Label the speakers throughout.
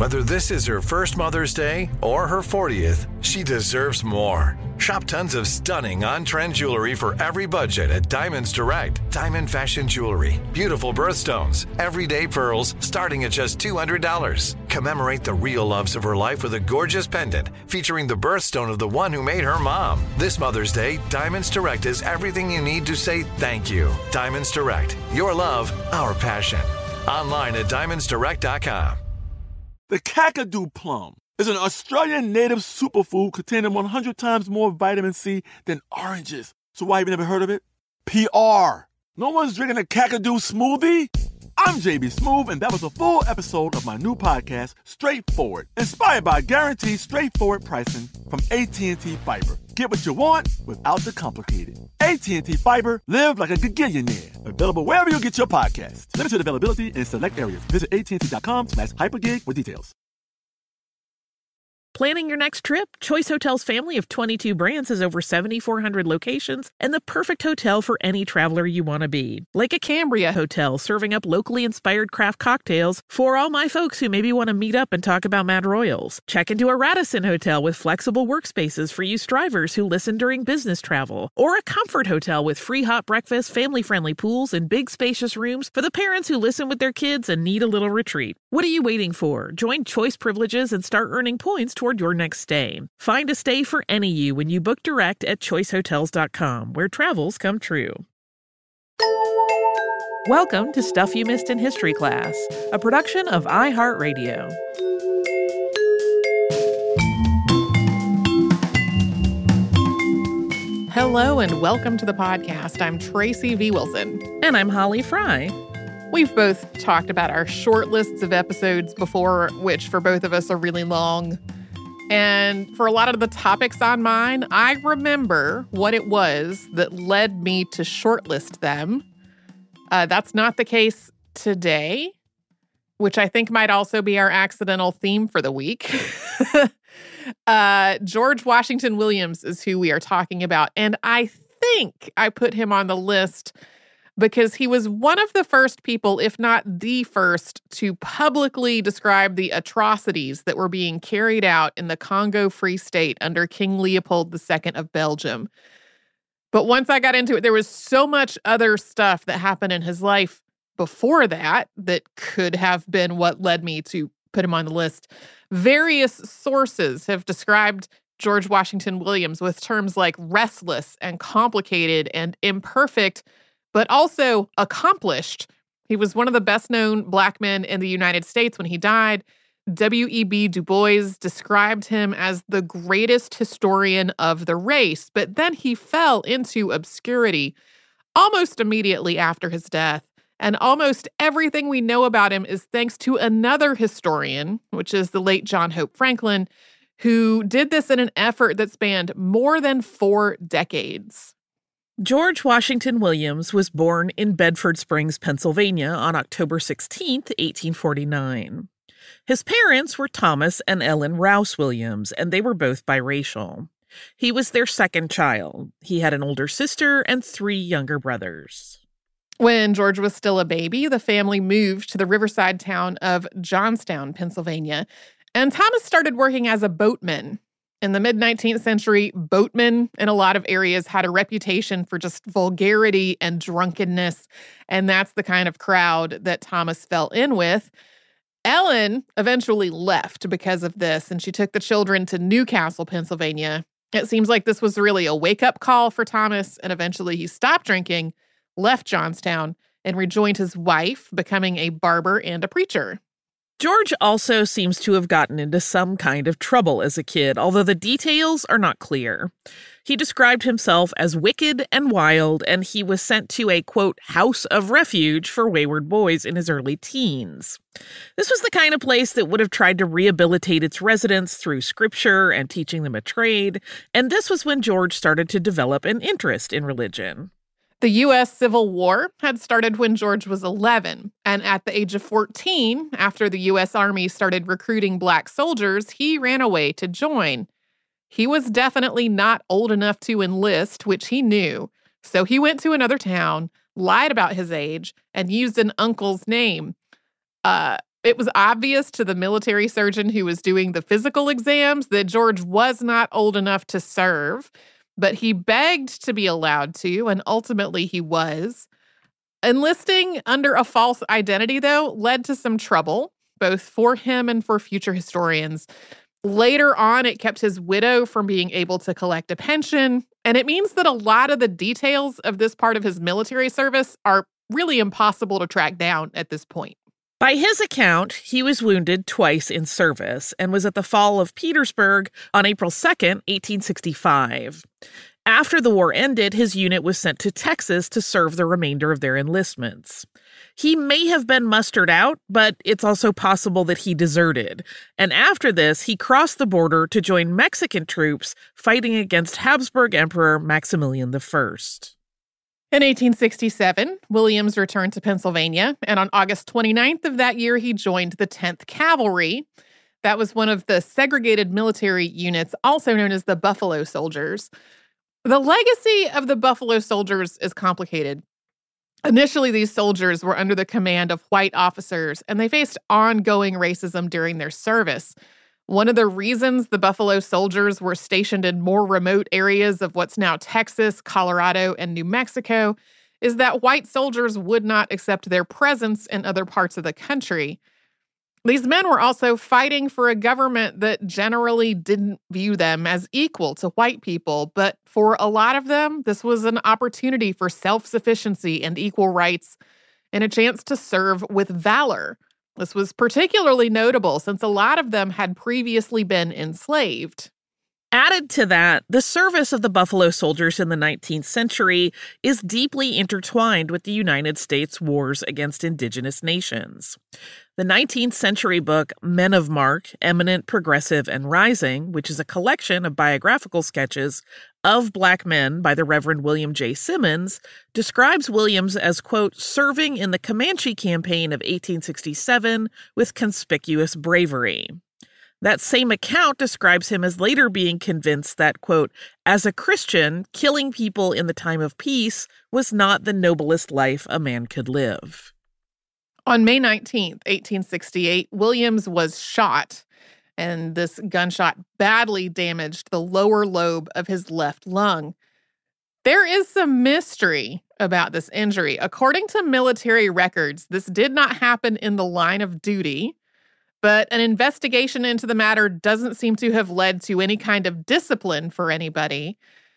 Speaker 1: Whether this is her first Mother's Day or her 40th, she deserves more. Shop tons of stunning on-trend jewelry for every budget at Diamonds Direct. Diamond fashion jewelry, beautiful birthstones, everyday pearls starting at just $200. Commemorate the real loves of her life with a gorgeous pendant featuring the birthstone of the one who made her mom. This Mother's Day, Diamonds Direct is everything you need to say thank you. Diamonds Direct. Your love, our passion. Online at diamondsdirect.com.
Speaker 2: The Kakadu plum is an Australian native superfood containing 100 times more vitamin C than oranges. So why have you never heard of it? PR. No one's drinking a Kakadu smoothie? I'm JB Smoove, and that was a full episode of my new podcast, Straightforward, inspired by guaranteed straightforward pricing from AT&T Fiber. Get what you want without the complicated. AT&T Fiber, live like a gigillionaire. Available wherever you get your podcasts. Limited availability in select areas. Visit AT&T.com/hypergig for details.
Speaker 3: Planning your next trip? Choice Hotels' family of 22 brands has over 7,400 locations and the perfect hotel for any traveler you want to be. Like a Cambria Hotel, serving up locally inspired craft cocktails for all my folks who maybe want to meet up and talk about Mad Royals. Check into a Radisson Hotel with flexible workspaces for you strivers who listen during business travel. Or a Comfort Hotel with free hot breakfast, family-friendly pools, and big spacious rooms for the parents who listen with their kids and need a little retreat. What are you waiting for? Join Choice Privileges and start earning points toward your next stay. Find a stay for any you when you book direct at choicehotels.com, where travels come true. Welcome to Stuff You Missed in History Class, a production of iHeartRadio.
Speaker 4: Hello and welcome to the podcast. I'm Tracy V. Wilson.
Speaker 3: And I'm Holly Fry.
Speaker 4: We've both talked about our short lists of episodes before, which for both of us are really long. And for a lot of the topics on mine, I remember what it was that led me to shortlist them. That's not the case today, which I think might also be our accidental theme for the week. George Washington Williams is who we are talking about. And I think I put him on the list because he was one of the first people, if not the first, to publicly describe the atrocities that were being carried out in the Congo Free State under King Leopold II of Belgium. But once I got into it, there was so much other stuff that happened in his life before that that could have been what led me to put him on the list. Various sources have described George Washington Williams with terms like restless and complicated and imperfect, but also accomplished. He was one of the best-known Black men in the United States when he died. W.E.B. Du Bois described him as the greatest historian of the race, but then he fell into obscurity almost immediately after his death. And almost everything we know about him is thanks to another historian, which is the late John Hope Franklin, who did this in an effort that spanned more than 4 decades.
Speaker 3: George Washington Williams was born in Bedford Springs, Pennsylvania on October 16, 1849. His parents were Thomas and Ellen Rouse Williams, and they were both biracial. He was their second child. He had an older sister and 3 younger brothers.
Speaker 4: When George was still a baby, the family moved to the riverside town of Johnstown, Pennsylvania, and Thomas started working as a boatman. In the mid-19th century, boatmen in a lot of areas had a reputation for just vulgarity and drunkenness, and that's the kind of crowd that Thomas fell in with. Ellen eventually left because of this, and she took the children to Newcastle, Pennsylvania. It seems like this was really a wake-up call for Thomas, and eventually he stopped drinking, left Johnstown, and rejoined his wife, becoming a barber and a preacher.
Speaker 3: George also seems to have gotten into some kind of trouble as a kid, although the details are not clear. He described himself as wicked and wild, and he was sent to a, quote, house of refuge for wayward boys in his early teens. This was the kind of place that would have tried to rehabilitate its residents through scripture and teaching them a trade, and this was when George started to develop an interest in religion.
Speaker 4: The U.S. Civil War had started when George was 11, and at the age of 14, after the U.S. Army started recruiting Black soldiers, he ran away to join. He was definitely not old enough to enlist, which he knew, so he went to another town, lied about his age, and used an uncle's name. It was obvious to the military surgeon who was doing the physical exams that George was not old enough to serve, but he begged to be allowed to, and ultimately he was. Enlisting under a false identity, though, led to some trouble, both for him and for future historians. Later on, it kept his widow from being able to collect a pension, and it means that a lot of the details of this part of his military service are really impossible to track down at this point.
Speaker 3: By his account, he was wounded twice in service and was at the fall of Petersburg on April 2nd, 1865. After the war ended, his unit was sent to Texas to serve the remainder of their enlistments. He may have been mustered out, but it's also possible that he deserted. And after this, he crossed the border to join Mexican troops fighting against Habsburg Emperor Maximilian I.
Speaker 4: In 1867, Williams returned to Pennsylvania, and on August 29th of that year, he joined the 10th Cavalry. That was one of the segregated military units, also known as the Buffalo Soldiers. The legacy of the Buffalo Soldiers is complicated. Initially, these soldiers were under the command of white officers, and they faced ongoing racism during their service. One of the reasons the Buffalo Soldiers were stationed in more remote areas of what's now Texas, Colorado, and New Mexico is that white soldiers would not accept their presence in other parts of the country. These men were also fighting for a government that generally didn't view them as equal to white people, but for a lot of them, this was an opportunity for self-sufficiency and equal rights and a chance to serve with valor. This was particularly notable since a lot of them had previously been enslaved.
Speaker 3: Added to that, the service of the Buffalo Soldiers in the 19th century is deeply intertwined with the United States wars against indigenous nations. The 19th century book Men of Mark, Eminent, Progressive, and Rising, which is a collection of biographical sketches of Black men by the Reverend William J. Simmons, describes Williams as, quote, serving in the Comanche campaign of 1867 with conspicuous bravery. That same account describes him as later being convinced that, quote, as a Christian, killing people in the time of peace was not the noblest life a man could live.
Speaker 4: On May 19th, 1868, Williams was shot, and this gunshot badly damaged the lower lobe of his left lung. There is some mystery about this injury. According to military records, this did not happen in the line of duty, but an investigation into the matter doesn't seem to have led to any kind of discipline for anybody.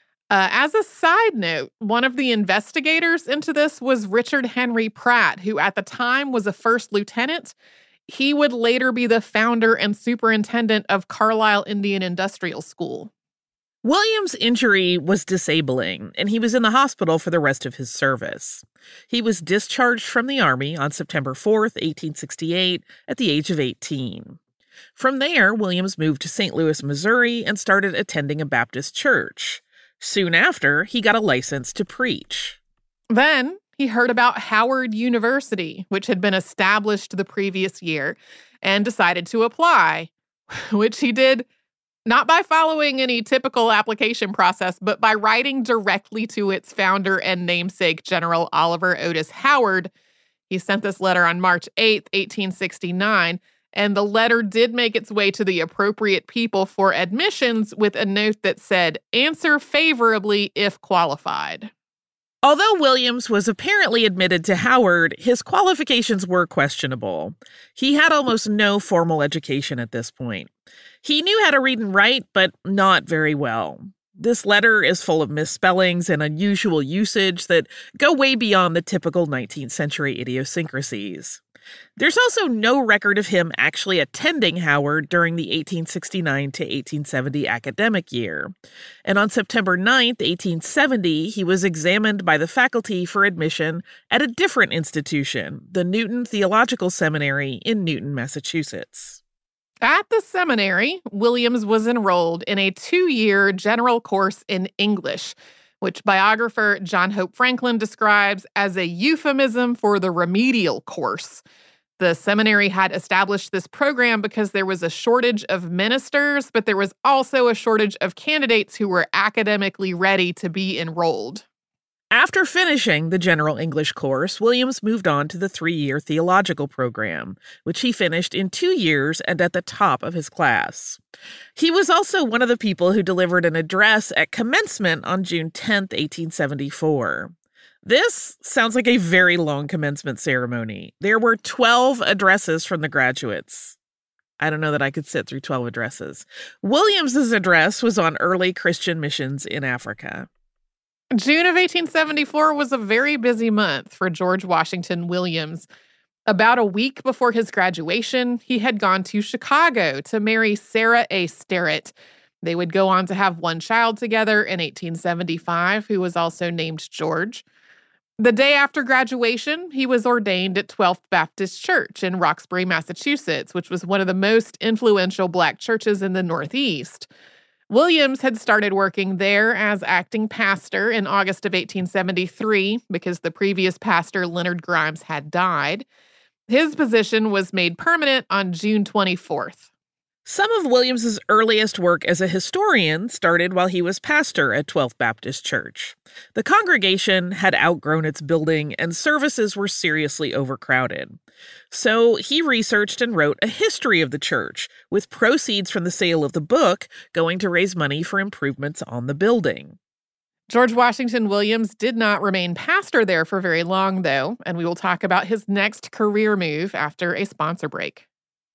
Speaker 4: As a side note, one of the investigators into this was Richard Henry Pratt, who at the time was a first lieutenant. He would later be the founder and superintendent of Carlisle Indian Industrial School.
Speaker 3: Williams' injury was disabling, and he was in the hospital for the rest of his service. He was discharged from the Army on September 4th, 1868, at the age of 18. From there, Williams moved to St. Louis, Missouri, and started attending a Baptist church. Soon after, he got a license to preach.
Speaker 4: Then he heard about Howard University, which had been established the previous year, and decided to apply, which he did not by following any typical application process, but by writing directly to its founder and namesake, General Oliver Otis Howard. He sent this letter on March 8th, 1869, and the letter did make its way to the appropriate people for admissions with a note that said, answer favorably if qualified.
Speaker 3: Although Williams was apparently admitted to Howard, his qualifications were questionable. He had almost no formal education at this point. He knew how to read and write, but not very well. This letter is full of misspellings and unusual usage that go way beyond the typical 19th century idiosyncrasies. There's also no record of him actually attending Howard during the 1869 to 1870 academic year. And on September 9th, 1870, he was examined by the faculty for admission at a different institution, the Newton Theological Seminary in Newton, Massachusetts.
Speaker 4: At the seminary, Williams was enrolled in a 2-year general course in English, which biographer John Hope Franklin describes as a euphemism for the remedial course. The seminary had established this program because there was a shortage of ministers, but there was also a shortage of candidates who were academically ready to be enrolled.
Speaker 3: After finishing the general English course, Williams moved on to the 3-year theological program, which he finished in 2 years and at the top of his class. He was also one of the people who delivered an address at commencement on June 10, 1874. This sounds like a very long commencement ceremony. There were 12 addresses from the graduates. I don't know that I could sit through 12 addresses. Williams's address was on early Christian missions in Africa.
Speaker 4: June of 1874 was a very busy month for George Washington Williams. About a week before his graduation, he had gone to Chicago to marry Sarah A. Sterrett. They would go on to have one child together in 1875, who was also named George. The day after graduation, he was ordained at 12th Baptist Church in Roxbury, Massachusetts, which was one of the most influential Black churches in the Northeast. Williams had started working there as acting pastor in August of 1873 because the previous pastor, Leonard Grimes, had died. His position was made permanent on June 24th.
Speaker 3: Some of Williams's earliest work as a historian started while he was pastor at 12th Baptist Church. The congregation had outgrown its building and services were seriously overcrowded. So he researched and wrote a history of the church, with proceeds from the sale of the book going to raise money for improvements on the building.
Speaker 4: George Washington Williams did not remain pastor there for very long, though, and we will talk about his next career move after a sponsor break.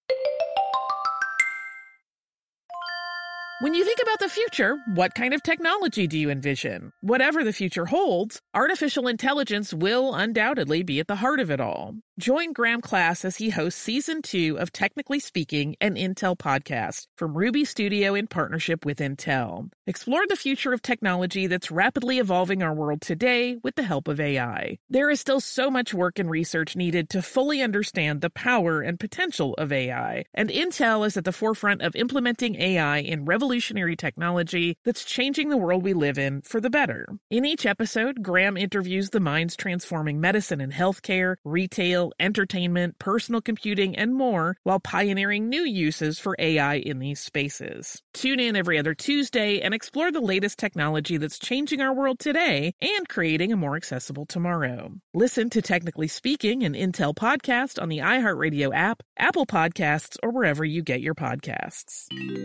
Speaker 3: When you think about the future, what kind of technology do you envision? Whatever the future holds, artificial intelligence will undoubtedly be at the heart of it all. Join Graham Class as he hosts Season 2 of Technically Speaking, an Intel podcast from Ruby Studio in partnership with Intel. Explore the future of technology that's rapidly evolving our world today with the help of AI. There is still so much work and research needed to fully understand the power and potential of AI, and Intel is at the forefront of implementing AI in revolutionary technology that's changing the world we live in for the better. In each episode, Graham interviews the minds transforming medicine and healthcare, retail, entertainment, personal computing, and more, while pioneering new uses for AI in these spaces. Tune in every other Tuesday and explore the latest technology that's changing our world today and creating a more accessible tomorrow. Listen to Technically Speaking, an Intel podcast on the iHeartRadio app, Apple Podcasts, or wherever you get your podcasts.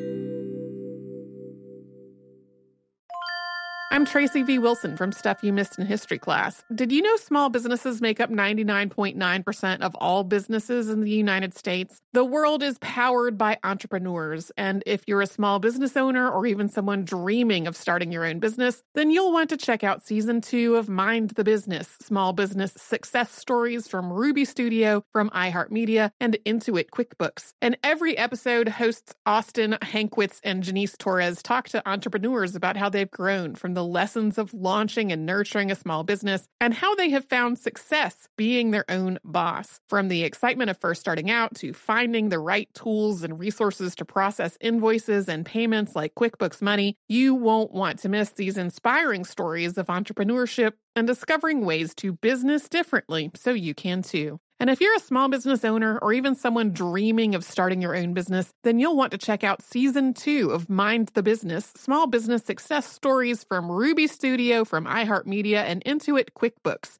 Speaker 4: I'm Tracy V. Wilson from Stuff You Missed in History Class. Did you know small businesses make up 99.9% of all businesses in the United States? The world is powered by entrepreneurs, and if you're a small business owner or even someone dreaming of starting your own business, then you'll want to check out Season 2 of Mind the Business, Small Business Success Stories from Ruby Studio, from iHeartMedia, and Intuit QuickBooks. And every episode, hosts Austin Hankwitz and Janice Torres talk to entrepreneurs about how they've grown from the lessons of launching and nurturing a small business and how they have found success being their own boss. From the excitement of first starting out to finding the right tools and resources to process invoices and payments like QuickBooks Money, you won't want to miss these inspiring stories of entrepreneurship and discovering ways to business differently so you can too. And if you're a small business owner or even someone dreaming of starting your own business, then you'll want to check out Season 2 of Mind the Business, Small Business Success Stories from Ruby Studio, from iHeartMedia, and Intuit QuickBooks.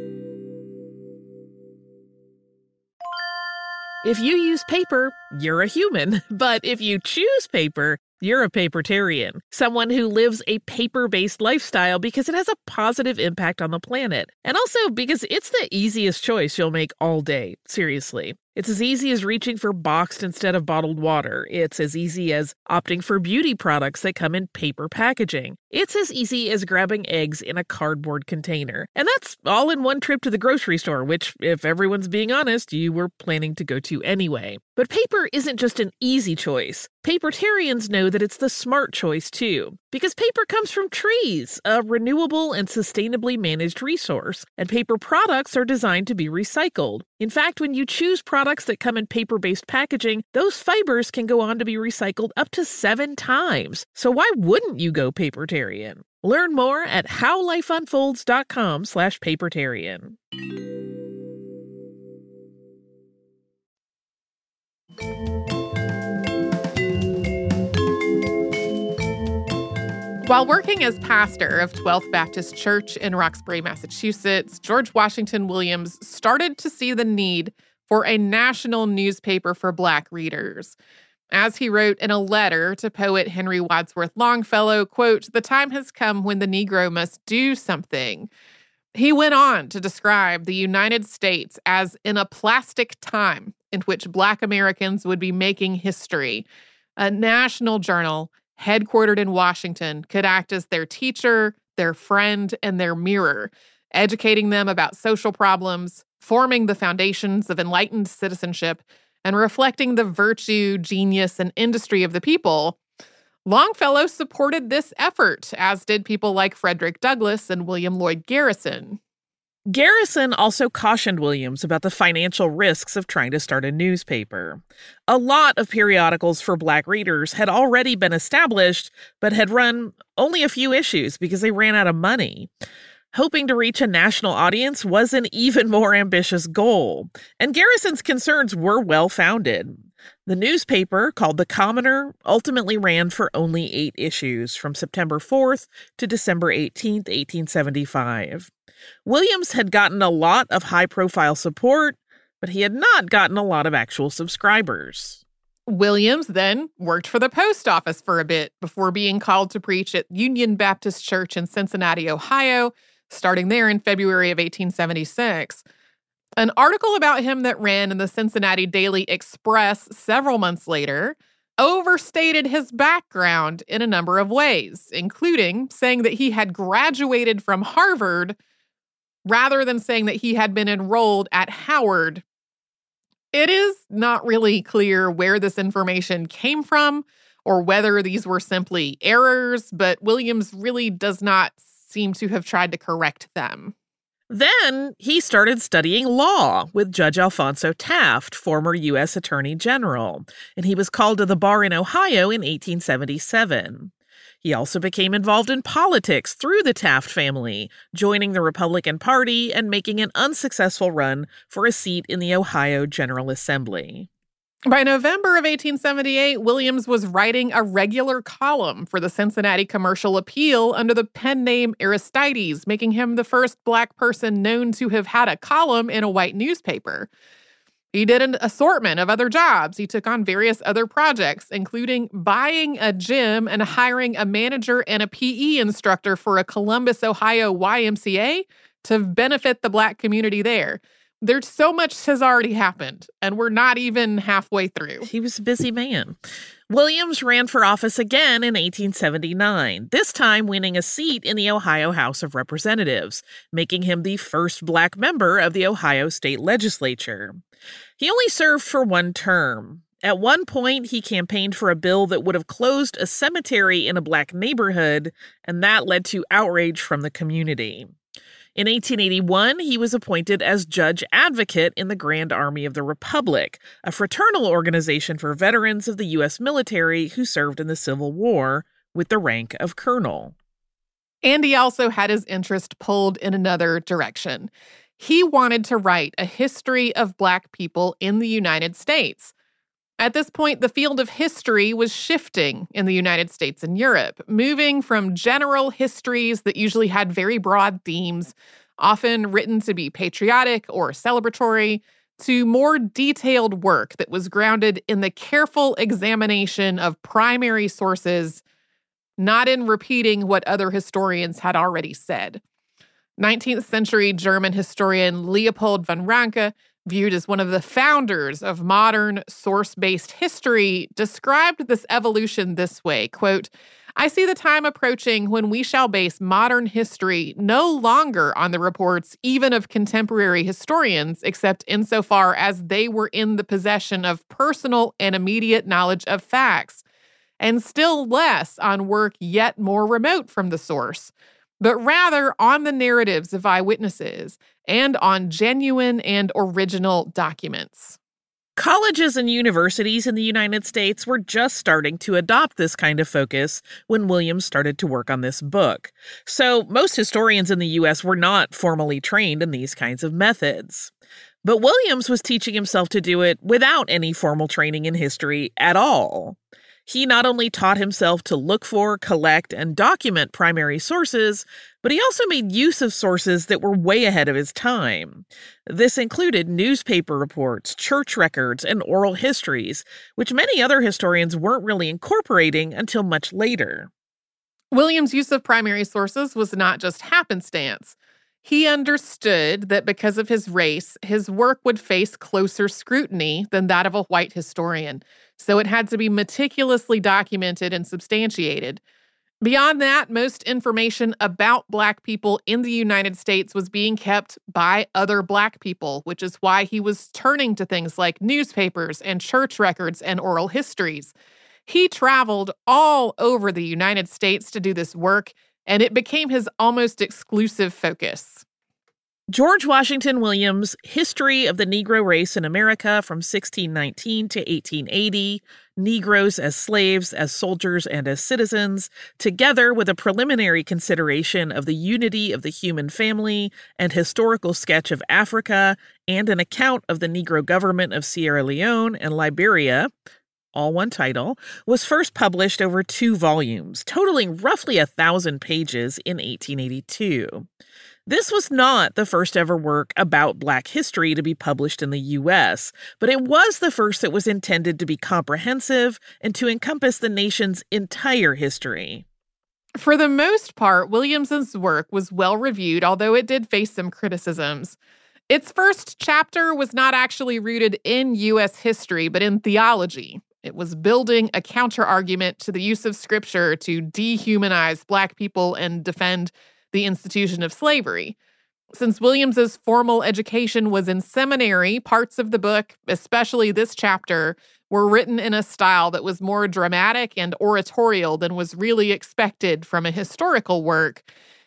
Speaker 3: If you use paper, you're a human. But if you choose paper, you're a papertarian, someone who lives a paper-based lifestyle because it has a positive impact on the planet. And also because it's the easiest choice you'll make all day. Seriously. It's as easy as reaching for boxed instead of bottled water. It's as easy as opting for beauty products that come in paper packaging. It's as easy as grabbing eggs in a cardboard container. And that's all in one trip to the grocery store, which, if everyone's being honest, you were planning to go to anyway. But paper isn't just an easy choice. Papertarians know that it's the smart choice, too. Because paper comes from trees, a renewable and sustainably managed resource. And paper products are designed to be recycled. In fact, when you choose products that come in paper-based packaging, those fibers can go on to be recycled up to 7 times. So why wouldn't you go papertarian? Learn more at howlifeunfolds.com/papertarian.
Speaker 4: While working as pastor of 12th Baptist Church in Roxbury, Massachusetts, George Washington Williams started to see the need for a national newspaper for Black readers. As he wrote in a letter to poet Henry Wadsworth Longfellow, quote, "The time has come when the Negro must do something." He went on to describe the United States as in a plastic time in which Black Americans would be making history. A national journal headquartered in Washington could act as their teacher, their friend, and their mirror, educating them about social problems, forming the foundations of enlightened citizenship, and reflecting the virtue, genius, and industry of the people. Longfellow supported this effort, as did people like Frederick Douglass and William Lloyd Garrison.
Speaker 3: Garrison also cautioned Williams about the financial risks of trying to start a newspaper. A lot of periodicals for Black readers had already been established, but had run only a few issues because they ran out of money. Hoping to reach a national audience was an even more ambitious goal, and Garrison's concerns were well-founded. The newspaper, called The Commoner, ultimately ran for only 8 issues from September 4th to December 18th, 1875. Williams had gotten a lot of high-profile support, but he had not gotten a lot of actual subscribers.
Speaker 4: Williams then worked for the post office for a bit before being called to preach at Union Baptist Church in Cincinnati, Ohio, starting there in February of 1876. An article about him that ran in the Cincinnati Daily Express several months later overstated his background in a number of ways, including saying that he had graduated from Harvard rather than saying that he had been enrolled at Howard. It is not really clear where this information came from or whether these were simply errors, but Williams really does not seem to have tried to correct them.
Speaker 3: Then he started studying law with Judge Alphonso Taft, former U.S. Attorney General, and he was called to the bar in Ohio in 1877. He also became involved in politics through the Taft family, joining the Republican Party and making an unsuccessful run for a seat in the Ohio General Assembly.
Speaker 4: By November of 1878, Williams was writing a regular column for the Cincinnati Commercial Appeal under the pen name Aristides, making him the first Black person known to have had a column in a white newspaper. He did an assortment of other jobs. He took on various other projects, including buying a gym and hiring a manager and a PE instructor for a Columbus, Ohio YMCA to benefit the Black community there. There's so much has already happened, and we're not even halfway through.
Speaker 3: He was a busy man. Williams ran for office again in 1879, this time winning a seat in the Ohio House of Representatives, making him the first Black member of the Ohio State Legislature. He only served for one term. At one point, he campaigned for a bill that would have closed a cemetery in a Black neighborhood, and that led to outrage from the community. In 1881, he was appointed as Judge Advocate in the Grand Army of the Republic, a fraternal organization for veterans of the U.S. military who served in the Civil War, with the rank of colonel.
Speaker 4: And he also had his interest pulled in another direction. He wanted to write a history of Black people in the United States. At this point, the field of history was shifting in the United States and Europe, moving from general histories that usually had very broad themes, often written to be patriotic or celebratory, to more detailed work that was grounded in the careful examination of primary sources, not in repeating what other historians had already said. 19th century German historian Leopold von Ranke, viewed as one of the founders of modern source-based history, described this evolution this way, quote, "I see the time approaching when we shall base modern history no longer on the reports even of contemporary historians, except insofar as they were in the possession of personal and immediate knowledge of facts, and still less on work yet more remote from the source, but rather on the narratives of eyewitnesses and on genuine and original documents."
Speaker 3: Colleges and universities in the United States were just starting to adopt this kind of focus when Williams started to work on this book. So most historians in the U.S. were not formally trained in these kinds of methods. But Williams was teaching himself to do it without any formal training in history at all. He not only taught himself to look for, collect, and document primary sources, but he also made use of sources that were way ahead of his time. This included newspaper reports, church records, and oral histories, which many other historians weren't really incorporating until much later.
Speaker 4: Williams' use of primary sources was not just happenstance. He understood that because of his race, his work would face closer scrutiny than that of a white historian, so it had to be meticulously documented and substantiated. Beyond that, most information about Black people in the United States was being kept by other Black people, which is why he was turning to things like newspapers and church records and oral histories. He traveled all over the United States to do this work, and it became his almost exclusive focus.
Speaker 3: George Washington Williams' History of the Negro Race in America from 1619 to 1880, Negroes as slaves, as soldiers, and as citizens, together with a preliminary consideration of the unity of the human family, and historical sketch of Africa, and an account of the Negro government of Sierra Leone and Liberia, all one title, was first published over 2 volumes, totaling roughly 1,000 pages in 1882. This was not the first ever work about Black history to be published in the U.S., but it was the first that was intended to be comprehensive and to encompass the nation's entire history.
Speaker 4: For the most part, Williams's work was well reviewed, although it did face some criticisms. Its first chapter was not actually rooted in U.S. history, but in theology. It was building a counter-argument to the use of scripture to dehumanize Black people and defend the institution of slavery. Since Williams's formal education was in seminary, parts of the book, especially this chapter, were written in a style that was more dramatic and oratorial than was really expected from a historical work.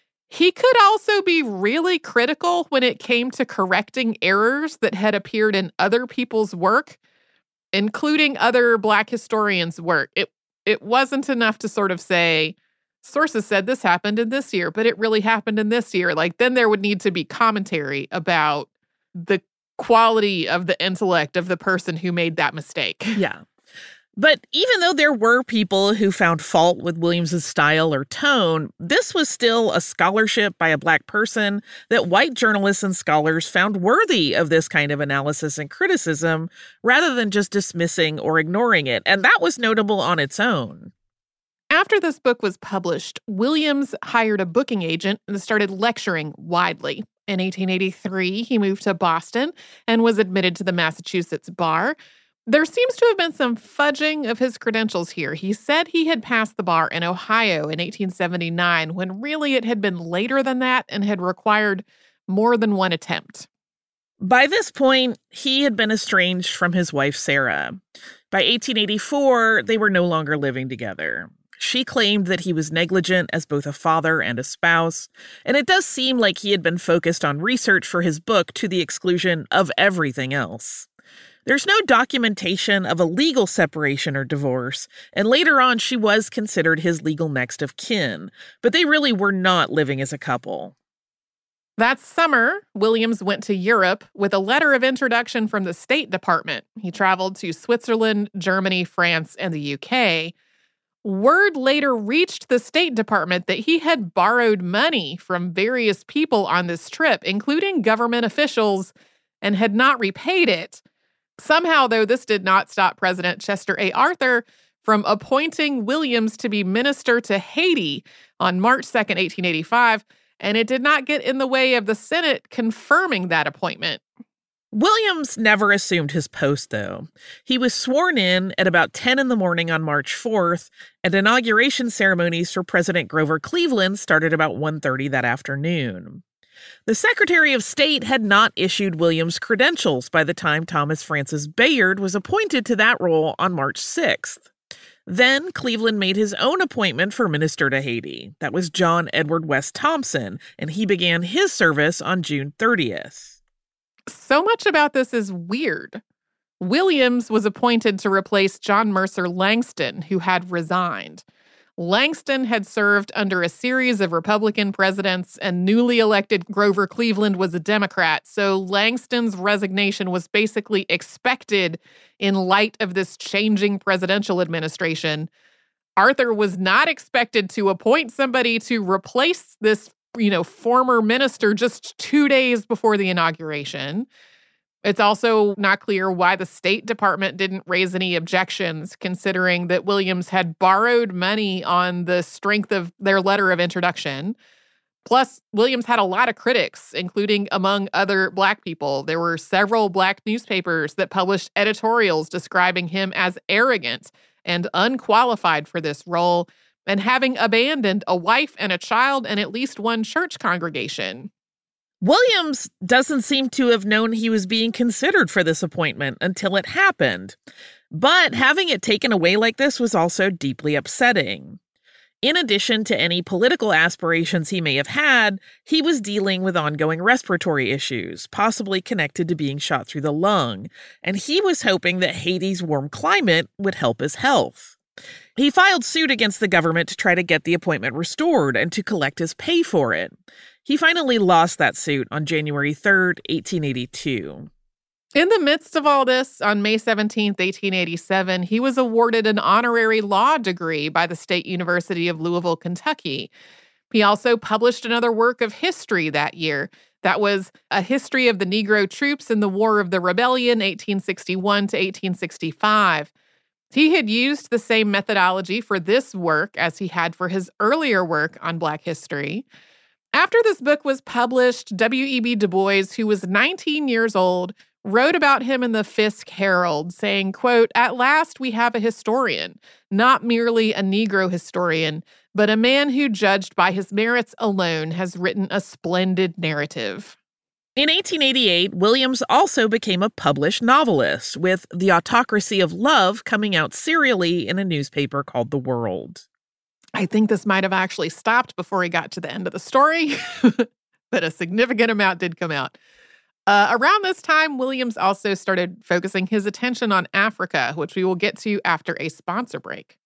Speaker 4: He could also be really critical when it came to correcting errors that had appeared in other people's work, including other Black historians' work. It wasn't enough to sort of say, sources said this happened in this year, but it really happened in this year. Then there would need to be commentary about the quality of the intellect of the person who made that mistake.
Speaker 3: Yeah. But even though there were people who found fault with Williams's style or tone, this was still a scholarship by a Black person that white journalists and scholars found worthy of this kind of analysis and criticism, rather than just dismissing or ignoring it. And that was notable on its own.
Speaker 4: After this book was published, Williams hired a booking agent and started lecturing widely. In 1883, he moved to Boston and was admitted to the Massachusetts bar. There seems to have been some fudging of his credentials here. He said he had passed the bar in Ohio in 1879, when really it had been later than that and had required more than one attempt.
Speaker 3: By this point, he had been estranged from his wife, Sarah. By 1884, they were no longer living together. She claimed that he was negligent as both a father and a spouse, and it does seem like he had been focused on research for his book to the exclusion of everything else. There's no documentation of a legal separation or divorce, and later on she was considered his legal next of kin, but they really were not living as a couple.
Speaker 4: That summer, Williams went to Europe with a letter of introduction from the State Department. He traveled to Switzerland, Germany, France, and the UK. Word later reached the State Department that he had borrowed money from various people on this trip, including government officials, and had not repaid it. Somehow, though, this did not stop President Chester A. Arthur from appointing Williams to be minister to Haiti on March 2nd, 1885, and it did not get in the way of the Senate confirming that appointment.
Speaker 3: Williams never assumed his post, though. He was sworn in at about 10 in the morning on March 4th, and inauguration ceremonies for President Grover Cleveland started about 1:30 that afternoon. The Secretary of State had not issued Williams credentials by the time Thomas Francis Bayard was appointed to that role on March 6th. Then Cleveland made his own appointment for minister to Haiti. That was John Edward West Thompson, and he began his service on June 30th.
Speaker 4: So much about this is weird. Williams was appointed to replace John Mercer Langston, who had resigned. Langston had served under a series of Republican presidents, and newly elected Grover Cleveland was a Democrat. So Langston's resignation was basically expected in light of this changing presidential administration. Arthur was not expected to appoint somebody to replace this, former minister just 2 days before the inauguration. It's also not clear why the State Department didn't raise any objections, considering that Williams had borrowed money on the strength of their letter of introduction. Plus, Williams had a lot of critics, including, among other Black people. There were several Black newspapers that published editorials describing him as arrogant and unqualified for this role, and having abandoned a wife and a child and at least one church congregation.
Speaker 3: Williams doesn't seem to have known he was being considered for this appointment until it happened. But having it taken away like this was also deeply upsetting. In addition to any political aspirations he may have had, he was dealing with ongoing respiratory issues, possibly connected to being shot through the lung, and he was hoping that Haiti's warm climate would help his health. He filed suit against the government to try to get the appointment restored and to collect his pay for it. He finally lost that suit on January 3rd, 1882.
Speaker 4: In the midst of all this, on May 17th, 1887, he was awarded an honorary law degree by the State University of Louisville, Kentucky. He also published another work of history that year. That was A History of the Negro Troops in the War of the Rebellion, 1861 to 1865. He had used the same methodology for this work as he had for his earlier work on Black history. After this book was published, W.E.B. Du Bois, who was 19 years old, wrote about him in the Fisk Herald, saying, quote, "At last we have a historian, not merely a Negro historian, but a man who, judged by his merits alone, has written a splendid narrative."
Speaker 3: In 1888, Williams also became a published novelist, with The Autocracy of Love coming out serially in a newspaper called The World.
Speaker 4: I think this might have actually stopped before he got to the end of the story, but a significant amount did come out. Around this time, Williams also started focusing his attention on Africa, which we will get to after a sponsor break.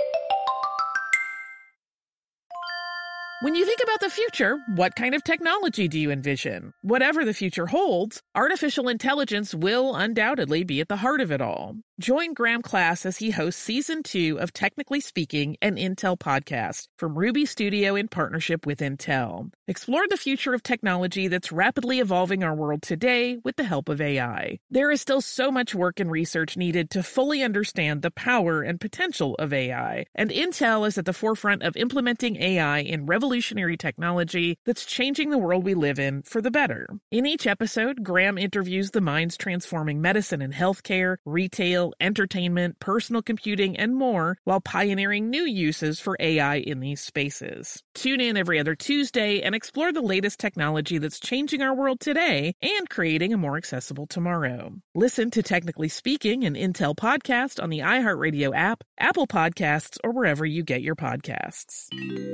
Speaker 3: When you think about the future, what kind of technology do you envision? Whatever the future holds, artificial intelligence will undoubtedly be at the heart of it all. Join Graham Class as he hosts Season 2 of Technically Speaking, an Intel podcast from Ruby Studio in partnership with Intel. Explore the future of technology that's rapidly evolving our world today with the help of AI. There is still so much work and research needed to fully understand the power and potential of AI, and Intel is at the forefront of implementing AI in revolutionary technology that's changing the world we live in for the better. In each episode, Graham interviews the minds transforming medicine and healthcare, retail, entertainment, personal computing, and more, while pioneering new uses for AI in these spaces. Tune in every other Tuesday and explore the latest technology that's changing our world today and creating a more accessible tomorrow. Listen to Technically Speaking, an Intel podcast on the iHeartRadio app, Apple Podcasts, or wherever you get your podcasts.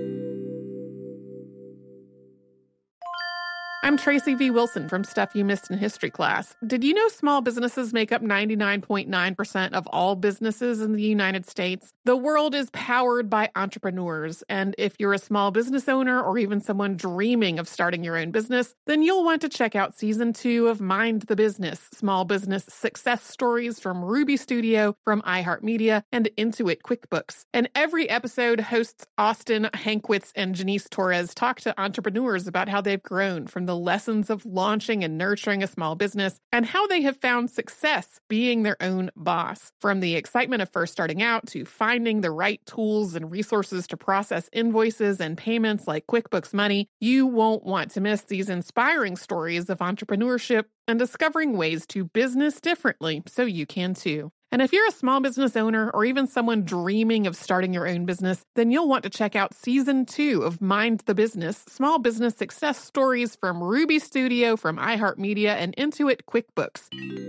Speaker 4: I'm Tracy V. Wilson from Stuff You Missed in History Class. Did you know small businesses make up 99.9% of all businesses in the United States? The world is powered by entrepreneurs, and if you're a small business owner or even someone dreaming of starting your own business, then you'll want to check out Season 2 of Mind the Business, Small Business Success Stories from Ruby Studio, from iHeartMedia, and Intuit QuickBooks. And every episode, hosts Austin Hankwitz and Janice Torres talk to entrepreneurs about how they've grown from the lessons of launching and nurturing a small business and how they have found success being their own boss. From the excitement of first starting out to finding the right tools and resources to process invoices and payments like QuickBooks Money, you won't want to miss these inspiring stories of entrepreneurship and discovering ways to business differently so you can too. And if you're a small business owner or even someone dreaming of starting your own business, then you'll want to check out Season 2 of Mind the Business, Small Business Success Stories from Ruby Studio, from iHeartMedia, and Intuit QuickBooks.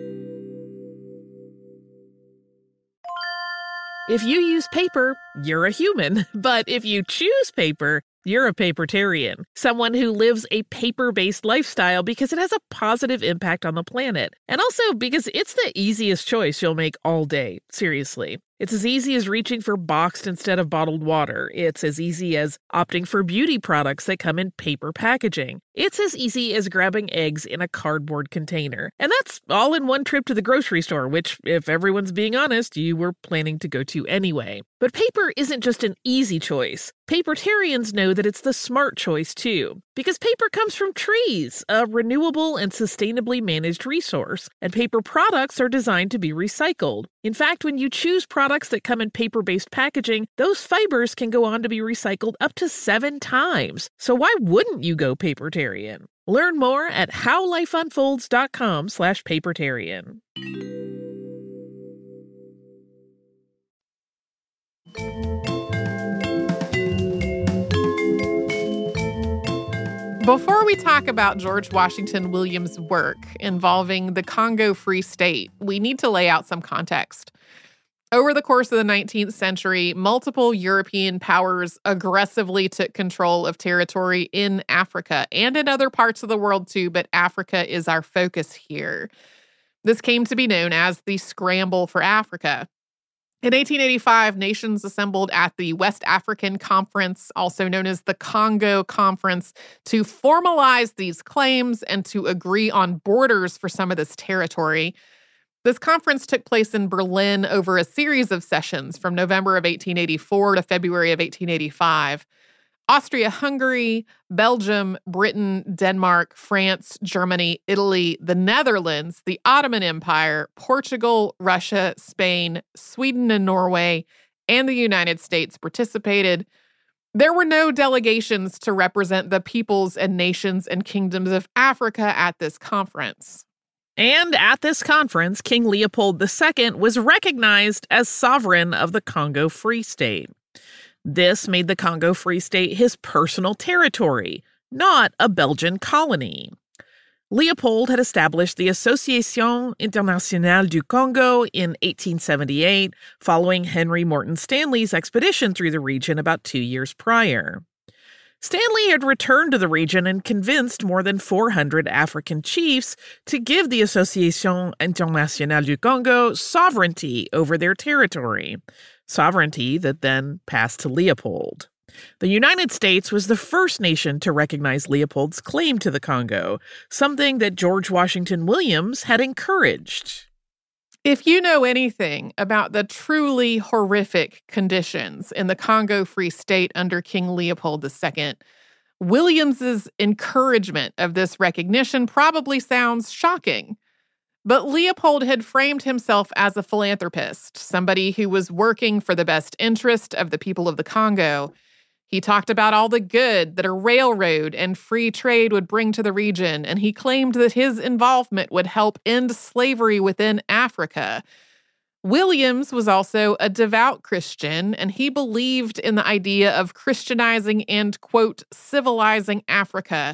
Speaker 3: If you use paper, you're a human. But if you choose paper, you're a papertarian, someone who lives a paper-based lifestyle because it has a positive impact on the planet, and also because it's the easiest choice you'll make all day. Seriously. It's as easy as reaching for boxed instead of bottled water. It's as easy as opting for beauty products that come in paper packaging. It's as easy as grabbing eggs in a cardboard container. And that's all in one trip to the grocery store, which, if everyone's being honest, you were planning to go to anyway. But paper isn't just an easy choice. Papertarians know that it's the smart choice, too. Because paper comes from trees, a renewable and sustainably managed resource. And paper products are designed to be recycled. In fact, when you choose products that come in paper-based packaging, those fibers can go on to be recycled up to 7 times. So why wouldn't you go papertarian? Learn more at howlifeunfolds.com/papertarian.
Speaker 4: Before we talk about George Washington Williams' work involving the Congo Free State, we need to lay out some context. Over the course of the 19th century, multiple European powers aggressively took control of territory in Africa and in other parts of the world too, but Africa is our focus here. This came to be known as the Scramble for Africa. In 1885, nations assembled at the West African Conference, also known as the Congo Conference, to formalize these claims and to agree on borders for some of this territory. This conference took place in Berlin over a series of sessions from November of 1884 to February of 1885. Austria-Hungary, Belgium, Britain, Denmark, France, Germany, Italy, the Netherlands, the Ottoman Empire, Portugal, Russia, Spain, Sweden and Norway, and the United States participated. There were no delegations to represent the peoples and nations and kingdoms of Africa at this conference.
Speaker 3: And at this conference, King Leopold II was recognized as sovereign of the Congo Free State. This made the Congo Free State his personal territory, not a Belgian colony. Leopold had established the Association Internationale du Congo in 1878, following Henry Morton Stanley's expedition through the region about 2 years prior. Stanley had returned to the region and convinced more than 400 African chiefs to give the Association Internationale du Congo sovereignty over their territory, sovereignty that then passed to Leopold. The United States was the first nation to recognize Leopold's claim to the Congo, something that George Washington Williams had encouraged.
Speaker 4: If you know anything about the truly horrific conditions in the Congo Free State under King Leopold II, Williams's encouragement of this recognition probably sounds shocking. But Leopold had framed himself as a philanthropist, somebody who was working for the best interest of the people of the Congo. He talked about all the good that a railroad and free trade would bring to the region, and he claimed that his involvement would help end slavery within Africa. Williams was also a devout Christian, and he believed in the idea of Christianizing and, quote, civilizing Africa.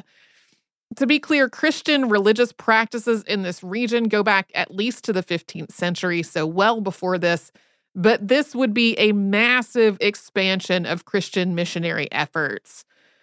Speaker 4: To be clear, Christian religious practices in this region go back at least to the 15th century, so well before this. But this would be a massive expansion of Christian missionary efforts.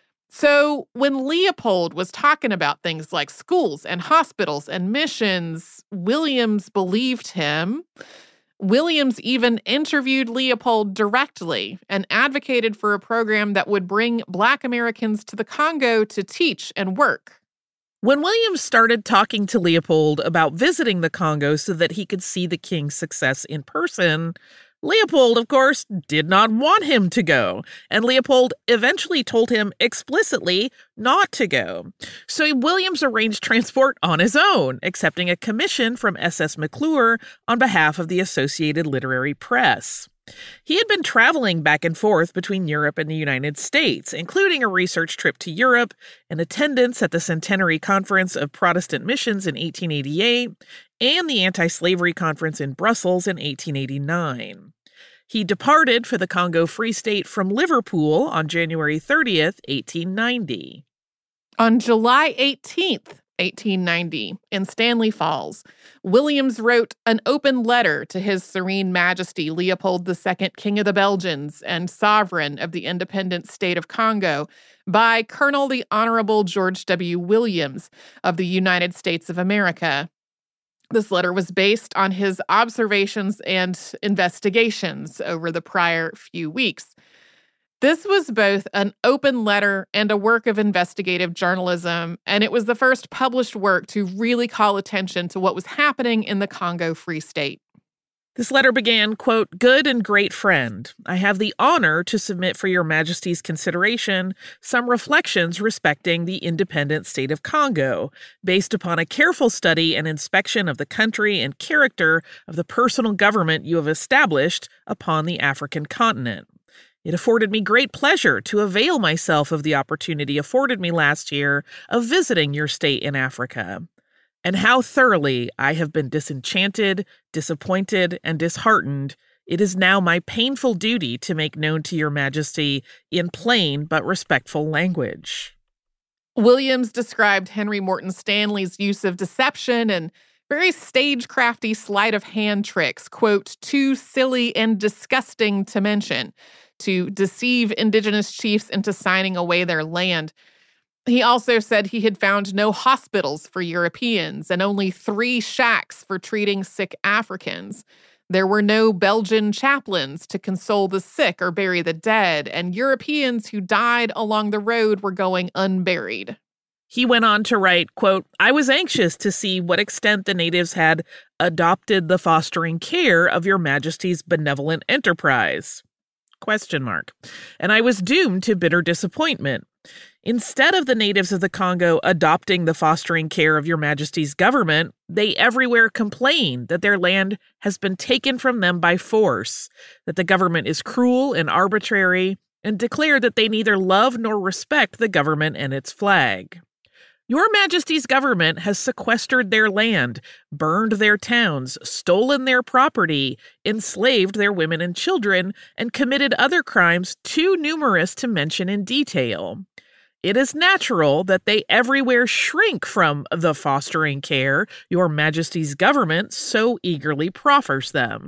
Speaker 4: So when Leopold was talking about things like schools and hospitals and missions, Williams believed him. Williams even interviewed Leopold directly and advocated for a program that would bring Black Americans to the Congo to teach and work.
Speaker 3: When Williams started talking to Leopold about visiting the Congo so that he could see the king's success in person, Leopold, of course, did not want him to go, and Leopold eventually told him explicitly not to go. So Williams arranged transport on his own, accepting a commission from S.S. McClure on behalf of the Associated Literary Press. He had been traveling back and forth between Europe and the United States, including a research trip to Europe, an attendance at the Centenary Conference of Protestant Missions in 1888, and the Anti-Slavery Conference in Brussels in 1889. He departed for the Congo Free State from Liverpool on January 30th, 1890.
Speaker 4: On July 18th, 1890, in Stanley Falls, Williams wrote an open letter to His Serene Majesty Leopold II, King of the Belgians and Sovereign of the Independent State of Congo, by Colonel the Honorable George W. Williams of the United States of America. This letter was based on his observations and investigations over the prior few weeks. This was both an open letter and a work of investigative journalism, and it was the first published work to really call attention to what was happening in the Congo Free State.
Speaker 3: This letter began, quote, "Good and great friend, I have the honor to submit for your Majesty's consideration some reflections respecting the independent state of Congo, based upon a careful study and inspection of the country and character of the personal government you have established upon the African continent. It afforded me great pleasure to avail myself of the opportunity afforded me last year of visiting your state in Africa. And how thoroughly I have been disenchanted, disappointed, and disheartened, it is now my painful duty to make known to your Majesty in plain but respectful language."
Speaker 4: Williams described Henry Morton Stanley's use of deception and very stagecrafty sleight-of-hand tricks, quote, "too silly and disgusting to mention," to deceive indigenous chiefs into signing away their land. He also said he had found no hospitals for Europeans and only 3 shacks for treating sick Africans. There were no Belgian chaplains to console the sick or bury the dead, and Europeans who died along the road were going unburied.
Speaker 3: He went on to write, quote, "I was anxious to see what extent the natives had adopted the fostering care of your Majesty's benevolent enterprise. Question mark. And I was doomed to bitter disappointment. Instead of the natives of the Congo adopting the fostering care of your Majesty's government, they everywhere complain that their land has been taken from them by force, that the government is cruel and arbitrary, and declare that they neither love nor respect the government and its flag. Your Majesty's government has sequestered their land, burned their towns, stolen their property, enslaved their women and children, and committed other crimes too numerous to mention in detail. It is natural that they everywhere shrink from the fostering care your Majesty's government so eagerly proffers them."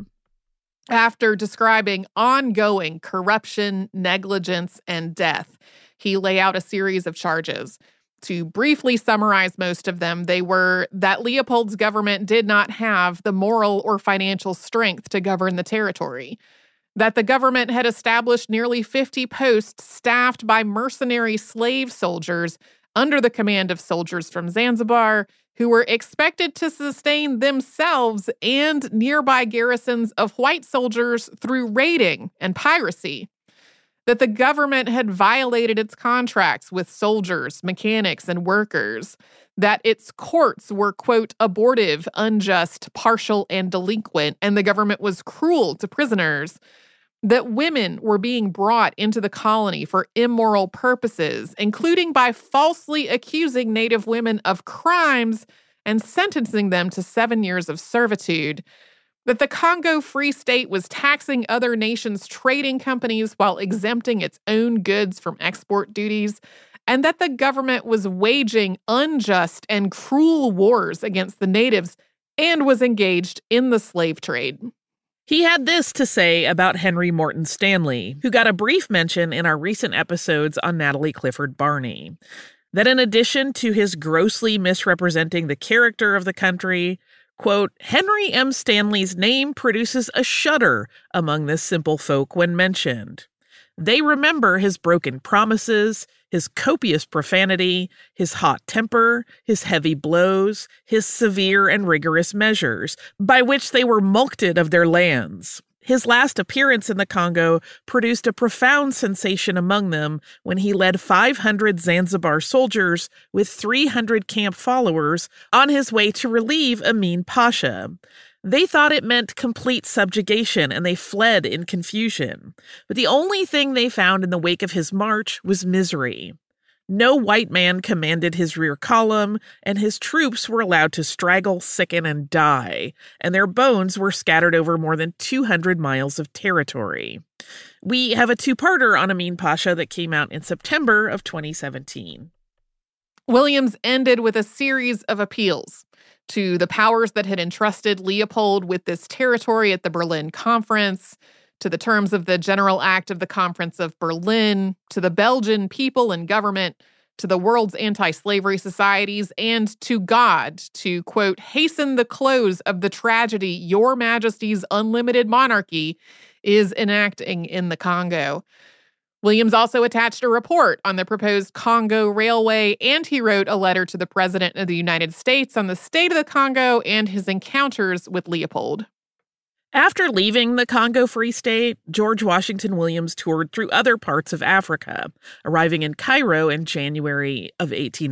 Speaker 4: After describing ongoing corruption, negligence, and death, he lay out a series of charges. To briefly summarize most of them, they were that Leopold's government did not have the moral or financial strength to govern the territory, that the government had established nearly 50 posts staffed by mercenary slave soldiers under the command of soldiers from Zanzibar who were expected to sustain themselves and nearby garrisons of white soldiers through raiding and piracy, that the government had violated its contracts with soldiers, mechanics, and workers, that its courts were, quote, abortive, unjust, partial, and delinquent, and the government was cruel to prisoners, that women were being brought into the colony for immoral purposes, including by falsely accusing Native women of crimes and sentencing them to 7 years of servitude, that the Congo Free State was taxing other nations' trading companies while exempting its own goods from export duties, and that the government was waging unjust and cruel wars against the natives and was engaged in the slave trade.
Speaker 3: He had this to say about Henry Morton Stanley, who got a brief mention in our recent episodes on Natalie Clifford Barney, that in addition to his grossly misrepresenting the character of the country, quote, "Henry M. Stanley's name produces a shudder among the simple folk when mentioned. They remember his broken promises, his copious profanity, his hot temper, his heavy blows, his severe and rigorous measures, by which they were mulcted of their lands. His last appearance in the Congo produced a profound sensation among them when he led 500 Zanzibar soldiers with 300 camp followers on his way to relieve Amin Pasha. They thought it meant complete subjugation, and they fled in confusion. But the only thing they found in the wake of his march was misery. No white man commanded his rear column, and his troops were allowed to straggle, sicken, and die, and their bones were scattered over more than 200 miles of territory." We have a 2-parter on Amin Pasha that came out in September of 2017.
Speaker 4: Williams ended with a series of appeals to the powers that had entrusted Leopold with this territory at the Berlin Conference, to the terms of the General Act of the Conference of Berlin, to the Belgian people and government, to the world's anti-slavery societies, and to God to, quote, hasten the close of the tragedy Your Majesty's unlimited monarchy is enacting in the Congo. Williams also attached a report on the proposed Congo Railway, and he wrote a letter to the President of the United States on the state of the Congo and his encounters with Leopold.
Speaker 3: After leaving the Congo Free State, George Washington Williams toured through other parts of Africa, arriving in Cairo in January of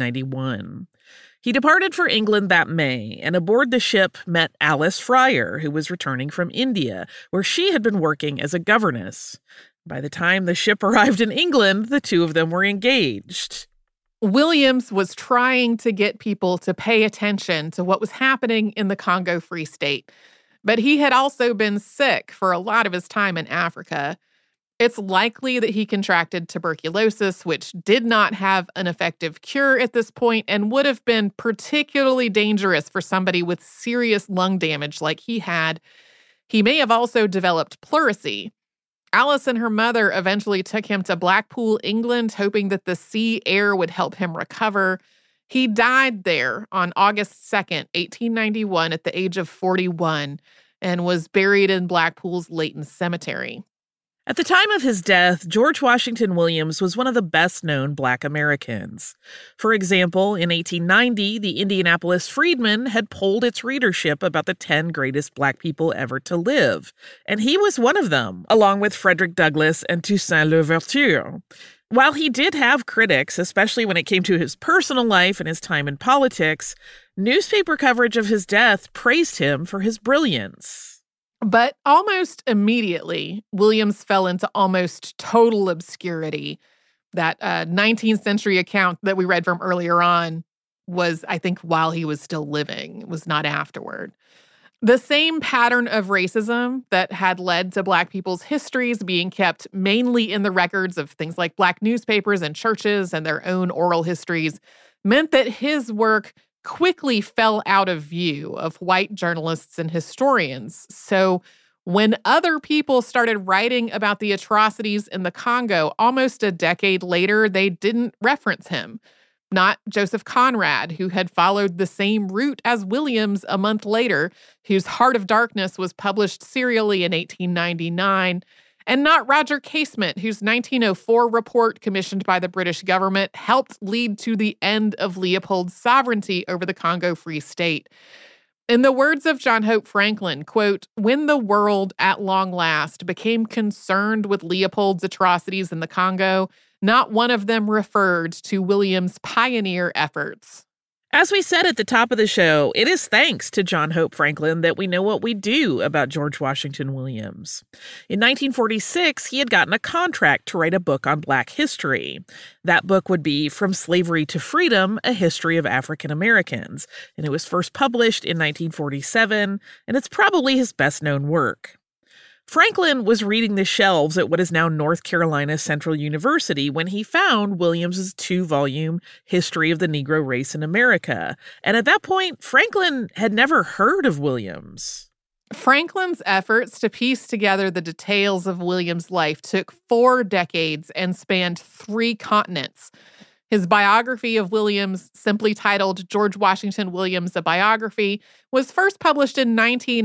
Speaker 3: 1891. He departed for England that May, and aboard the ship met Alice Fryer, who was returning from India, where she had been working as a governess. By the time the ship arrived in England, the two of them were engaged.
Speaker 4: Williams was trying to get people to pay attention to what was happening in the Congo Free State, but he had also been sick for a lot of his time in Africa. It's likely that he contracted tuberculosis, which did not have an effective cure at this point and would have been particularly dangerous for somebody with serious lung damage like he had. He may have also developed pleurisy. Alice and her mother eventually took him to Blackpool, England, hoping that the sea air would help him recover. He died there on August 2nd, 1891, at the age of 41, and was buried in Blackpool's Leighton Cemetery.
Speaker 3: At the time of his death, George Washington Williams was one of the best-known Black Americans. For example, in 1890, the Indianapolis Freedman had polled its readership about the 10 greatest Black people ever to live, and he was one of them, along with Frederick Douglass and Toussaint Louverture. While he did have critics, especially when it came to his personal life and his time in politics, newspaper coverage of his death praised him for his brilliance.
Speaker 4: But almost immediately, Williams fell into almost total obscurity. That 19th century account that we read from earlier on was, I think, while he was still living. It was not afterward. The same pattern of racism that had led to Black people's histories being kept mainly in the records of things like Black newspapers and churches and their own oral histories meant that his work quickly fell out of view of white journalists and historians. So when other people started writing about the atrocities in the Congo almost a decade later, they didn't reference him. Not Joseph Conrad, who had followed the same route as Williams a month later, whose Heart of Darkness was published serially in 1899, and not Roger Casement, whose 1904 report commissioned by the British government helped lead to the end of Leopold's sovereignty over the Congo Free State. In the words of John Hope Franklin, quote, when the world at long last became concerned with Leopold's atrocities in the Congo, not one of them referred to William's pioneer efforts.
Speaker 3: As we said at the top of the show, it is thanks to John Hope Franklin that we know what we do about George Washington Williams. In 1946, he had gotten a contract to write a book on Black history. That book would be From Slavery to Freedom, A History of African Americans, and it was first published in 1947, and it's probably his best-known work. Franklin was reading the shelves at what is now North Carolina Central University when he found Williams's 2-volume History of the Negro Race in America. And at that point, Franklin had never heard of Williams.
Speaker 4: Franklin's efforts to piece together the details of Williams' life took 4 decades and spanned 3 continents. His biography of Williams, simply titled George Washington Williams, A Biography, was first published in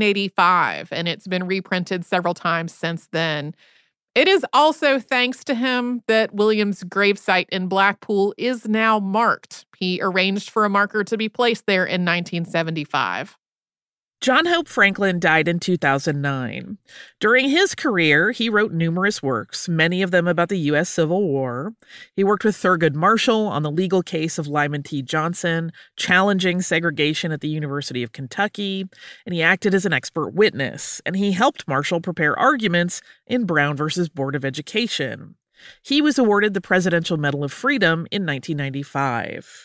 Speaker 4: 1985, and it's been reprinted several times since then. It is also thanks to him that Williams' gravesite in Blackpool is now marked. He arranged for a marker to be placed there in 1975.
Speaker 3: John Hope Franklin died in 2009. During his career, he wrote numerous works, many of them about the U.S. Civil War. He worked with Thurgood Marshall on the legal case of Lyman T. Johnson, challenging segregation at the University of Kentucky, and he acted as an expert witness, and he helped Marshall prepare arguments in Brown v. Board of Education. He was awarded the Presidential Medal of Freedom in 1995.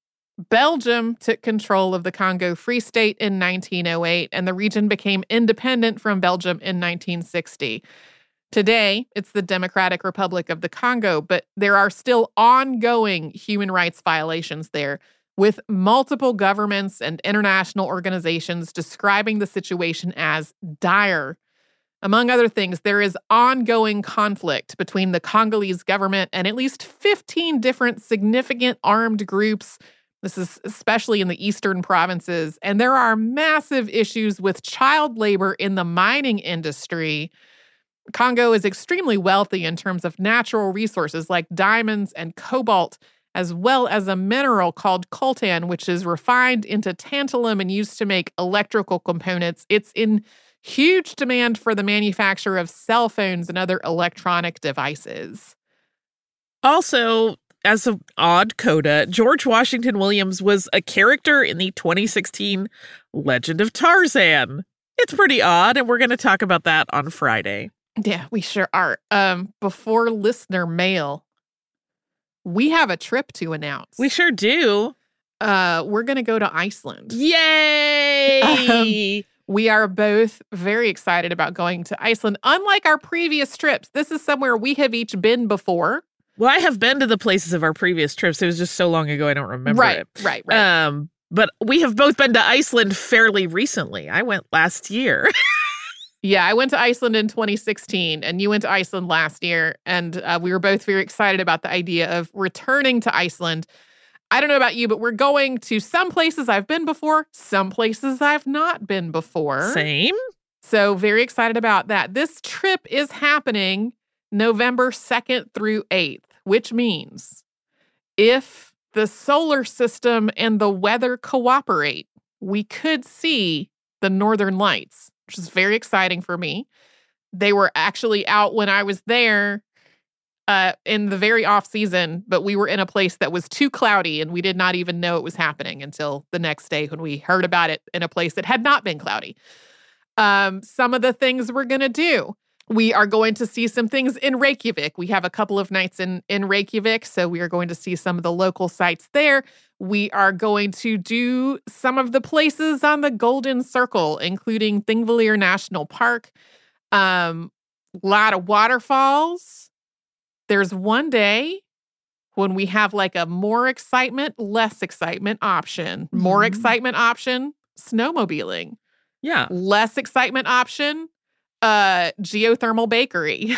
Speaker 4: Belgium took control of the Congo Free State in 1908, and the region became independent from Belgium in 1960. Today, it's the Democratic Republic of the Congo, but there are still ongoing human rights violations there, with multiple governments and international organizations describing the situation as dire. Among other things, there is ongoing conflict between the Congolese government and at least 15 different significant armed groups. This is especially in the eastern provinces. And there are massive issues with child labor in the mining industry. Congo is extremely wealthy in terms of natural resources like diamonds and cobalt, as well as a mineral called coltan, which is refined into tantalum and used to make electrical components. It's in huge demand for the manufacture of cell phones and other electronic devices.
Speaker 3: Also, as an odd coda, George Washington Williams was a character in the 2016 Legend of Tarzan. It's pretty odd, and we're going to talk about that on Friday.
Speaker 4: Yeah, we sure are. Before listener mail, we have a trip to announce.
Speaker 3: We sure do.
Speaker 4: We're going to go to Iceland.
Speaker 3: Yay!
Speaker 4: We are both very excited about going to Iceland. Unlike our previous trips, this is somewhere we have each been before.
Speaker 3: Well, I have been to the places of our previous trips. It was just so long ago, I don't remember it.
Speaker 4: Right.
Speaker 3: But we have both been to Iceland fairly recently. I went last year.
Speaker 4: Yeah, I went to Iceland in 2016, and you went to Iceland last year. And we were both very excited about the idea of returning to Iceland. I don't know about you, but we're going to some places I've been before, some places I've not been before.
Speaker 3: Same.
Speaker 4: So very excited about that. This trip is happening November 2nd through 8th, which means if the solar system and the weather cooperate, we could see the Northern Lights, which is very exciting for me. They were actually out when I was there in the very off season, but we were in a place that was too cloudy and we did not even know it was happening until the next day when we heard about it in a place that had not been cloudy. Some of the things we're going to do. We are going to see some things in Reykjavik. We have a couple of nights in Reykjavik, so we are going to see some of the local sites there. We are going to do some of the places on the Golden Circle, including Thingvellir National Park. A lot of waterfalls. There's one day when we have like a more excitement, less excitement option. More excitement option, snowmobiling.
Speaker 3: Yeah.
Speaker 4: Less excitement option, geothermal bakery.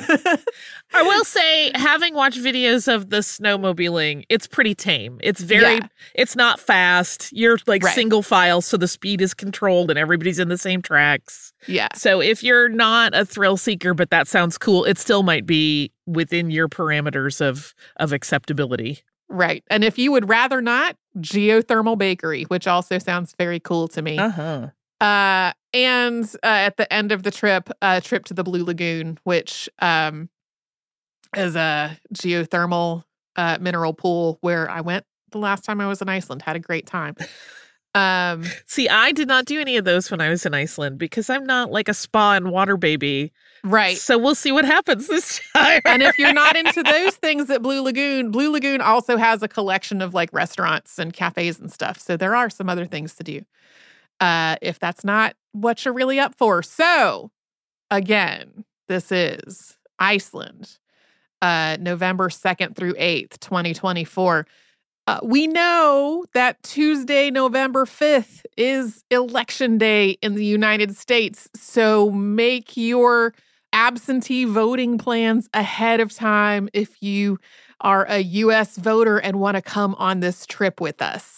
Speaker 3: I will say, having watched videos of the snowmobiling, it's pretty tame. It's it's not fast. You're like single file, so the speed is controlled and everybody's in the same tracks.
Speaker 4: Yeah.
Speaker 3: So if you're not a thrill seeker, but that sounds cool, it still might be within your parameters of acceptability.
Speaker 4: Right. And if you would rather not, geothermal bakery, which also sounds very cool to me.
Speaker 3: Uh-huh.
Speaker 4: And at the end of the trip, a trip to the Blue Lagoon, which is a geothermal mineral pool where I went the last time I was in Iceland. Had a great time.
Speaker 3: See, I did not do any of those when I was in Iceland because I'm not like a spa and water baby.
Speaker 4: Right.
Speaker 3: So we'll see what happens this time.
Speaker 4: And if you're not into those things at Blue Lagoon also has a collection of like restaurants and cafes and stuff. So there are some other things to do. If that's not what you're really up for. So, again, this is Iceland, November 2nd through 8th, 2024. We know that Tuesday, November 5th is Election Day in the United States. So make your absentee voting plans ahead of time if you are a U.S. voter and want to come on this trip with us.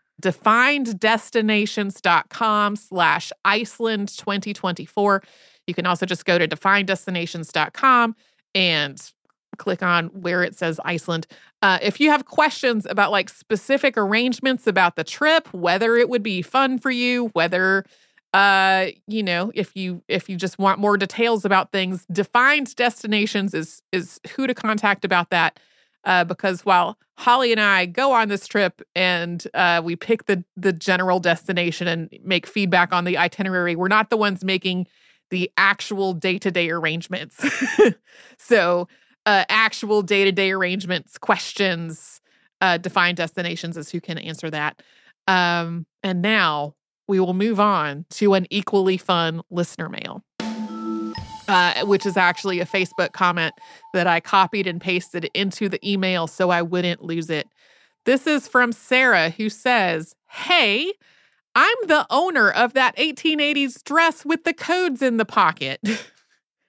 Speaker 4: defineddestinations.com/Iceland 2024. You can also just go to defineddestinations.com and click on where it says Iceland. If you have questions about like specific arrangements about the trip, whether it would be fun for you, whether if you just want more details about things, Defined Destinations is who to contact about that. Because while Holly and I go on this trip and we pick the general destination and make feedback on the itinerary, we're not the ones making the actual day-to-day arrangements. So actual day-to-day arrangements, questions, Defined Destinations is who can answer that. And now we will move on to an equally fun listener mail. Which is actually a Facebook comment that I copied and pasted into the email so I wouldn't lose it. This is from Sarah, who says, "Hey, I'm the owner of that 1880s dress with the codes in the pocket."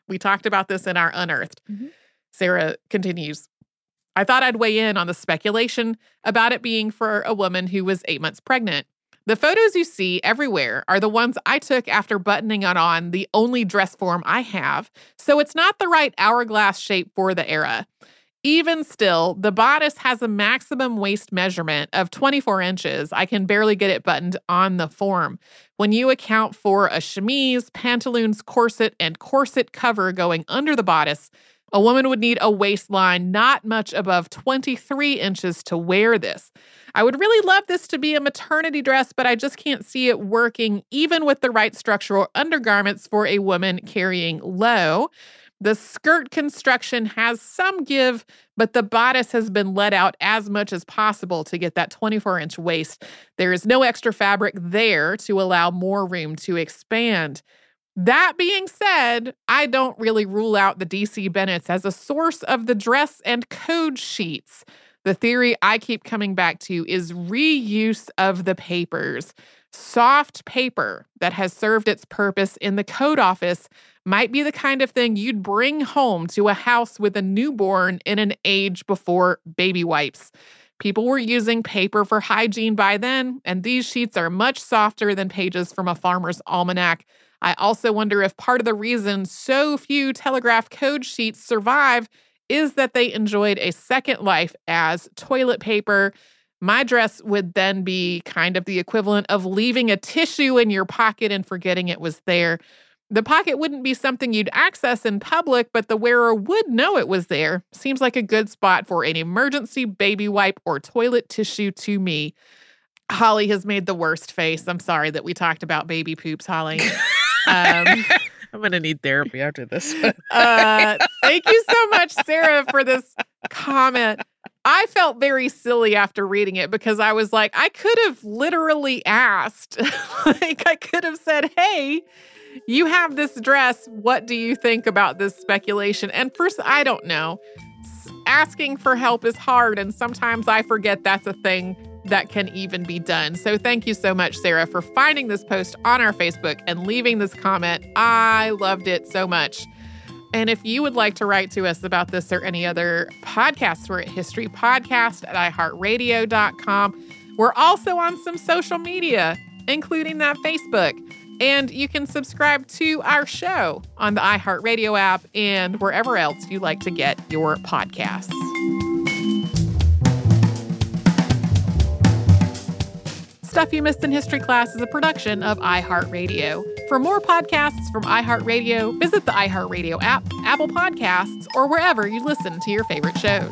Speaker 4: We talked about this in our Unearthed.
Speaker 3: Mm-hmm.
Speaker 4: Sarah continues, I thought I'd weigh in on the speculation about it being for a woman who was 8 months pregnant. The photos you see everywhere are the ones I took after buttoning on the only dress form I have, so it's not the right hourglass shape for the era. Even still, the bodice has a maximum waist measurement of 24 inches. I can barely get it buttoned on the form. When you account for a chemise, pantaloons, corset, and corset cover going under the bodice, a woman would need a waistline not much above 23 inches to wear this. I would really love this to be a maternity dress, but I just can't see it working even with the right structural undergarments for a woman carrying low. The skirt construction has some give, but the bodice has been let out as much as possible to get that 24-inch waist. There is no extra fabric there to allow more room to expand. That being said, I don't really rule out the DC Bennetts as a source of the dress and code sheets. The theory I keep coming back to is reuse of the papers. Soft paper that has served its purpose in the code office might be the kind of thing you'd bring home to a house with a newborn in an age before baby wipes. People were using paper for hygiene by then, and these sheets are much softer than pages from a farmer's almanac. I also wonder if part of the reason so few Telegraph code sheets survive is that they enjoyed a second life as toilet paper. My dress would then be kind of the equivalent of leaving a tissue in your pocket and forgetting it was there. The pocket wouldn't be something you'd access in public, but the wearer would know it was there. Seems like a good spot for an emergency baby wipe or toilet tissue to me. Holly has made the worst face. I'm sorry that we talked about baby poops, Holly.
Speaker 3: I'm going to need therapy after this.
Speaker 4: Thank you so much, Sarah, for this comment. I felt very silly after reading it because I was like, I could have literally asked. I could have said, hey, you have this dress. What do you think about this speculation? And first, I don't know. Asking for help is hard, and sometimes I forget that's a thing that can even be done. So thank you so much, Sarah, for finding this post on our Facebook and leaving this comment. I loved it so much. And if you would like to write to us about this or any other podcasts, we're at historypodcast@iheartradio.com. We're also on some social media, including that Facebook. And you can subscribe to our show on the iHeartRadio app and wherever else you like to get your podcasts. Stuff You Missed in History Class is a production of iHeartRadio. For more podcasts from iHeartRadio, visit the iHeartRadio app, Apple Podcasts, or wherever you listen to your favorite shows.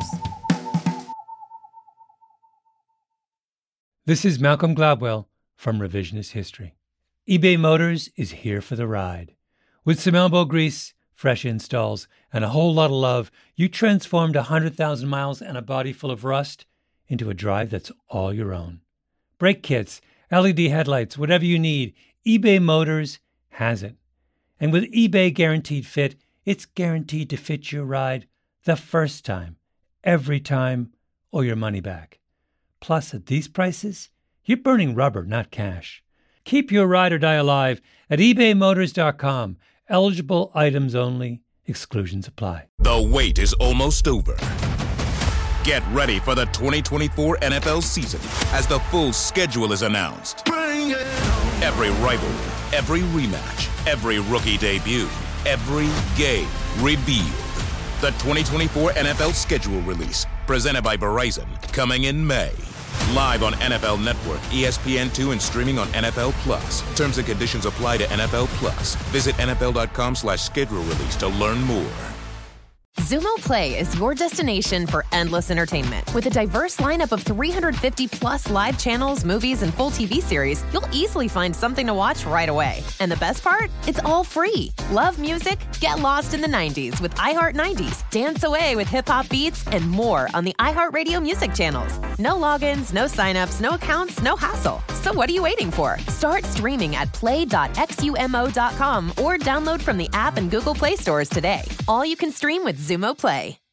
Speaker 5: This is Malcolm Gladwell from Revisionist History. eBay Motors is here for the ride. With some elbow grease, fresh installs, and a whole lot of love, you transformed 100,000 miles and a body full of rust into a drive that's all your own. Brake kits, LED headlights, whatever you need, eBay Motors has it. And with eBay Guaranteed Fit, it's guaranteed to fit your ride the first time, every time, or your money back. Plus, at these prices, you're burning rubber, not cash. Keep your ride or die alive at ebaymotors.com. Eligible items only. Exclusions apply.
Speaker 6: The wait is almost over. Get ready for the 2024 NFL season as the full schedule is announced. Every rivalry, every rematch, every rookie debut, every game revealed. The 2024 NFL schedule release, presented by Verizon, coming in May. Live on NFL Network, ESPN2, and streaming on NFL Plus. Terms and conditions apply to NFL Plus. Visit NFL.com/schedule release to learn more.
Speaker 7: Xumo Play is your destination for endless entertainment. With a diverse lineup of 350-plus live channels, movies, and full TV series, you'll easily find something to watch right away. And the best part? It's all free. Love music? Get lost in the 90s with iHeart 90s. Dance away with hip-hop beats and more on the iHeartRadio music channels. No logins, no signups, no accounts, no hassle. So what are you waiting for? Start streaming at play.xumo.com or download from the app and Google Play stores today. All you can stream with Xumo Play.